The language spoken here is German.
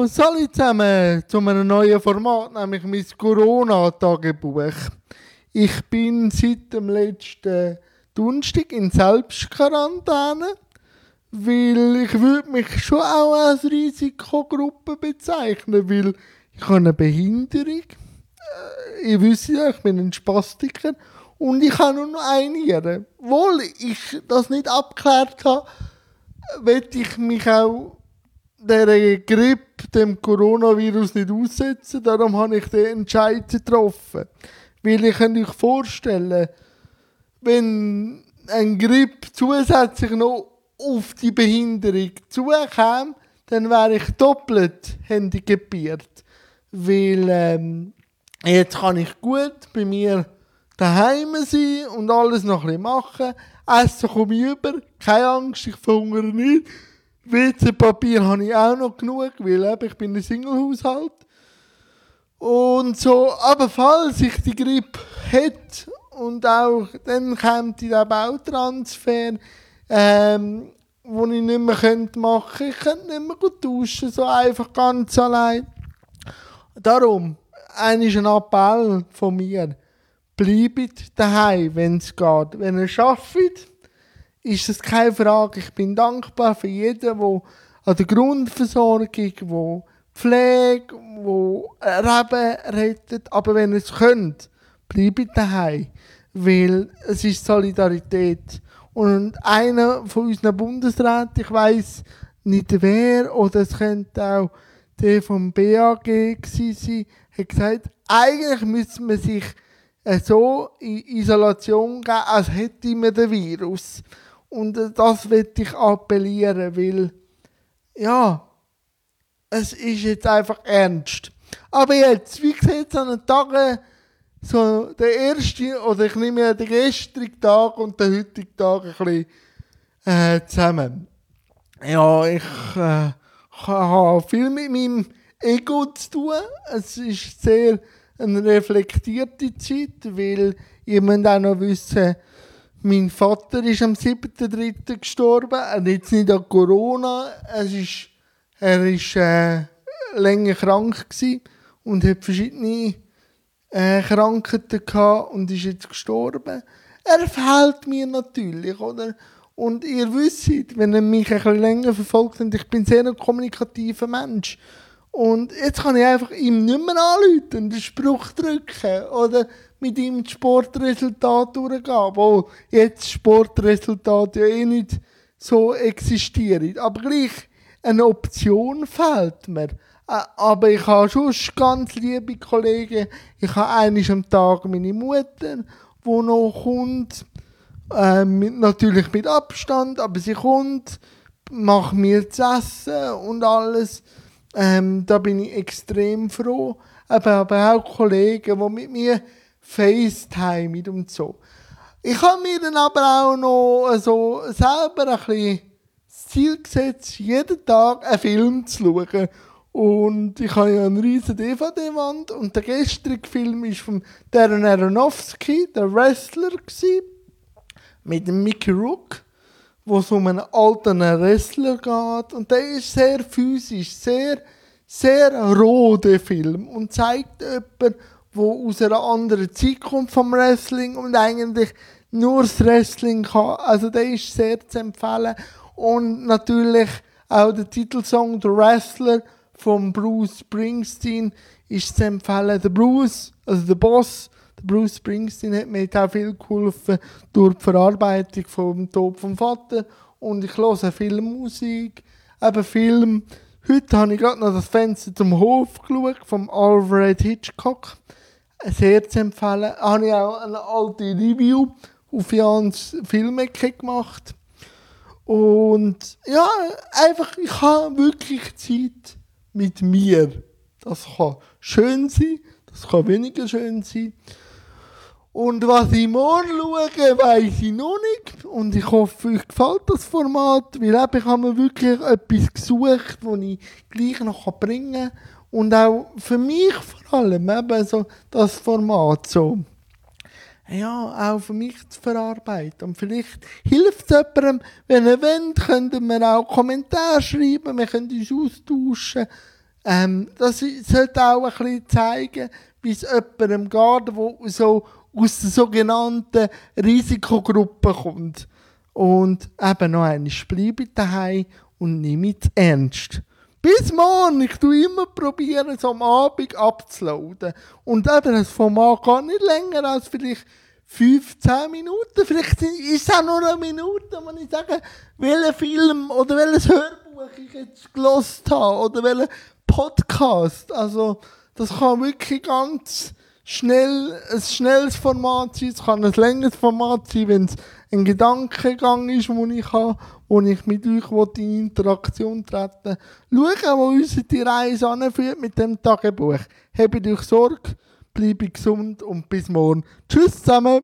Salut zusammen zu einem neuen Format, nämlich mein Corona-Tagebuch. Ich bin seit dem letzten Donnerstag in Selbstquarantäne, weil ich würde mich schon auch als Risikogruppe bezeichnen, weil ich habe eine Behinderung. Ihr wisst ja, ich bin ein Spastiker und ich habe nur noch eine Niere. Obwohl ich das nicht abgeklärt habe, will ich mich auch der Grippe, dem Coronavirus nicht aussetzen. Darum habe ich den Entscheid getroffen. Weil ich kann euch vorstellen, wenn ein Grippe zusätzlich noch auf die Behinderung zukäme, dann wäre ich doppelt handicapiert. Weil jetzt kann ich gut bei mir daheim sein und alles noch ein bisschen machen. Essen komme ich über, keine Angst, ich verhungere nicht. WC-Papier habe ich auch noch genug, weil ich bin ein Single-Haushalt. Und so, aber falls ich die Grippe hätte und auch, dann kommt der Bautransfer, wo ich nicht mehr machen könnte. Ich könnte nicht mehr gut duschen, so einfach ganz allein. Darum, ist ein Appell von mir. Bleibt daheim, wenn es geht. Wenn ihr arbeitet, ist das keine Frage. Ich bin dankbar für jeden, der an der Grundversorgung, der Pflege, der Leben rettet. Aber wenn ihr es könnt, bleibt daheim. Weil es ist Solidarität. Und einer von unseren Bundesräten, ich weiss nicht wer, oder es könnte auch der vom BAG gewesen sein, hat gesagt, eigentlich müsste man sich so in Isolation geben, als hätte man den Virus. Und das möchte ich appellieren, weil, ja, es ist jetzt einfach ernst. Aber jetzt, wie sieht es an den Tagen, so der erste, oder ich nehme ja den gestrigen Tag und den heutigen Tag ein bisschen zusammen. Ja, ich habe viel mit meinem Ego zu tun. Es ist sehr eine reflektierte Zeit, weil ihr müsst auch noch wissen, mein Vater ist am 7.3. gestorben. Jetzt nicht an Corona. Er war länger krank und hat verschiedene Krankheiten gehabt und ist jetzt gestorben. Er fehlt mir natürlich, oder? Und ihr wisst, wenn ihr mich ein bisschen länger verfolgt habt, ich bin sehr ein kommunikativer Mensch. Und jetzt kann ich einfach ihm nicht mehr anrufen und einen Spruch drücken oder mit ihm das Sportresultat durchgehen. Obwohl jetzt Sportresultate ja nicht so existieren. Aber gleich eine Option fehlt mir. Aber ich habe schon ganz liebe Kollegen. Ich habe einmal am Tag meine Mutter, die noch kommt. Natürlich mit Abstand, aber sie kommt, macht mir zu essen und alles. Da bin ich extrem froh. Aber auch Kollegen, die mit mir FaceTime und so. Ich habe mir dann aber auch noch so selber ein bisschen das Ziel gesetzt, jeden Tag einen Film zu schauen. Und ich habe ja eine riesige DVD-Wand und der gestrige Film war von Darren Aronofsky, der Wrestler, mit dem Mickey Rourke, wo es um einen alten Wrestler geht. Und der ist sehr physisch, sehr, sehr roh, der Film. Und zeigt jemanden, der aus einer anderen Zeit kommt vom Wrestling und eigentlich nur das Wrestling kann. Also der ist sehr zu empfehlen. Und natürlich auch der Titelsong «The Wrestler» von Bruce Springsteen ist zu empfehlen. Der Bruce, also der Boss, der Bruce Springsteen hat mir auch viel geholfen durch die Verarbeitung vom Tod vom Vater. Und ich höre viel Musik, eben Film. Heute habe ich gerade noch das Fenster zum Hof geschaut, vom Alfred Hitchcock. Sehr zu empfehlen. Habe ich auch eine alte Review auf Jans Filmecke gemacht. Und ja, einfach, ich habe wirklich Zeit mit mir. Das kann schön sein, das kann weniger schön sein. Und was ich morgen schaue, weiss ich noch nicht. Und ich hoffe, euch gefällt das Format, weil ich habe mir wirklich etwas gesucht, das ich gleich noch bringen kann. Und auch für mich vor allem eben so das Format so. Ja, auch für mich zu verarbeiten. Und vielleicht hilft es jemandem, wenn ihr wollt, könnt ihr mir auch Kommentare schreiben, wir können uns austauschen. Das sollte auch ein bisschen zeigen, wie es jemandem geht, der so aus der sogenannten Risikogruppe kommt. Und eben noch einmal, bleibe daheim und nehme es ernst. Bis morgen, ich tue immer probieren, so am Abend abzuladen. Und eben, das Format geht nicht länger als vielleicht 15 Minuten. Vielleicht ist es auch nur eine Minute, wenn ich sage, welchen Film oder welches Hörbuch ich jetzt gelesen habe oder welchen Podcast. Also, das kann wirklich ganz schnell ein schnelles Format sein, es kann ein längeres Format sein, wenn es ein Gedankengang ist, den ich habe, wo ich mit euch in Interaktion treten will. Schauen, wo uns die Reise anführt mit dem Tagebuch. Habt euch Sorge, bleibt gesund und bis morgen. Tschüss zusammen!